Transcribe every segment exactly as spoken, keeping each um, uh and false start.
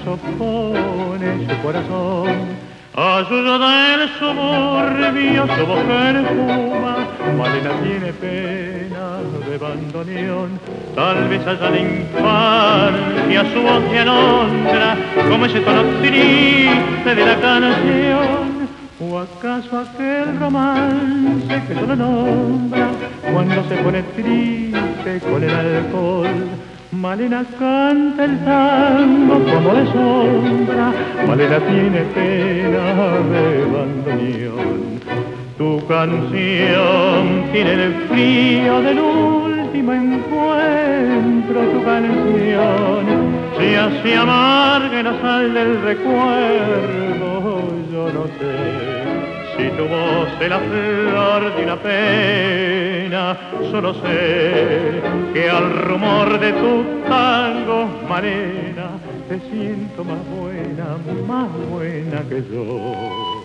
eso pone su corazón. Ayuda del suburbio, su voz perfuma, Malena tiene pena de bandoneón. Tal vez haya la infancia su voz de alondra, como ese tono triste de la canción. ¿O acaso aquel romance que solo nombra cuando se pone triste con el alcohol? Malena canta el tango como de sombra, Malena tiene pena de bandoneón. Tu canción tiene el frío del último encuentro, tu canción se hace amarga en la sal del recuerdo. Yo no sé si tu voz es la flor de una pena, solo sé que al rumor de tu tango, Malena, te siento más buena, más buena que yo.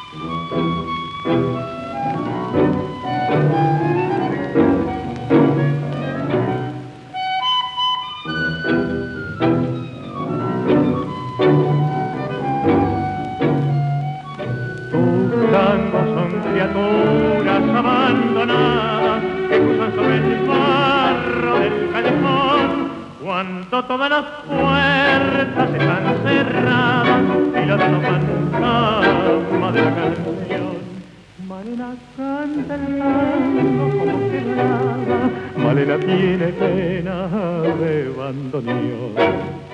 Criaturas abandonadas que cruzan sobre el barro del callejón, cuando todas las puertas están cerradas y la de los fantasmas de la canción. Malena canta el tango como que lloraba, Malena tiene pena de bandoneón.